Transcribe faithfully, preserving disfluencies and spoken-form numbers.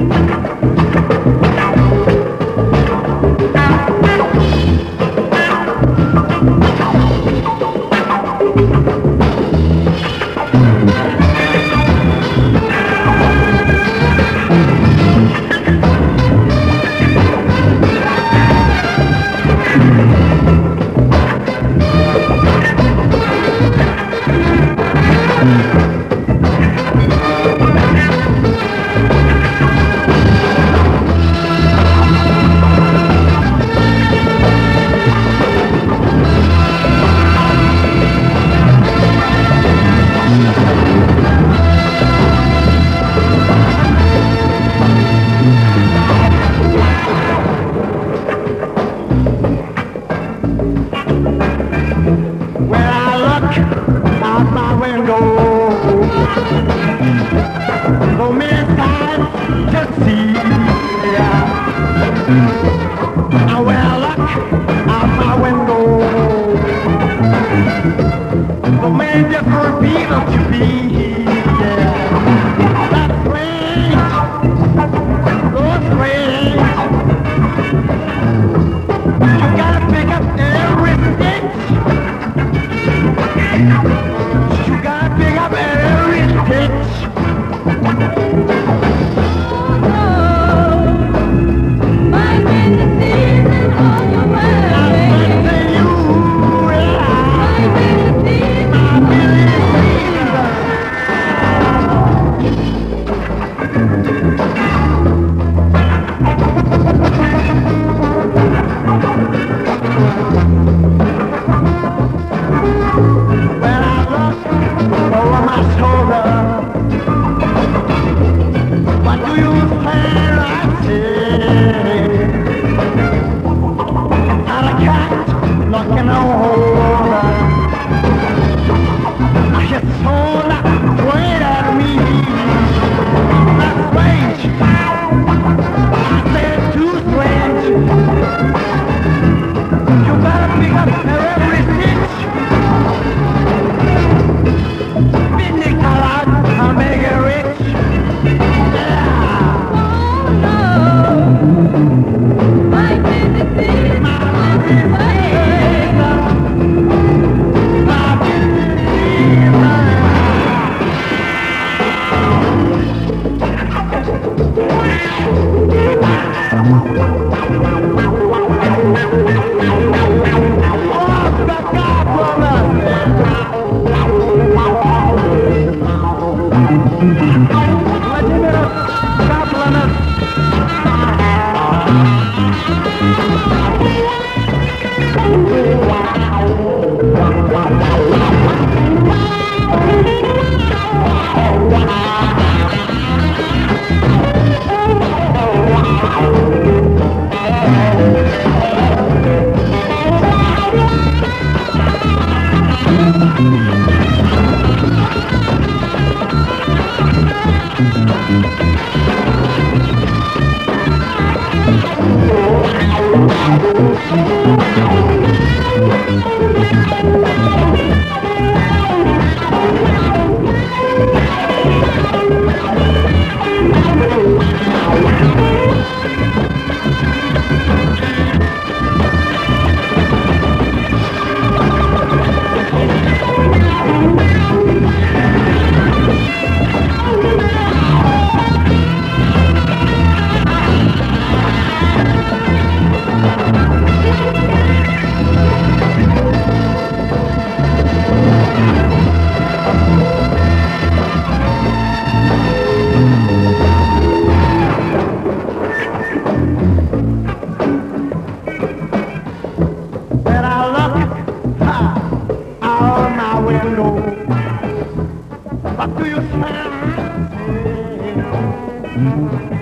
So many times to see. I wear luck out my window. So many different people to be. That's strange, so strange. You gotta pick up every stitch. You gotta pick up every stitch. Knocking on over, I just saw that point at me. That's strange. I said too strange. You gotta pick up every stitch. Finish a lot, I'll make it rich. Yeah. Oh no, my business, my business. What do you say?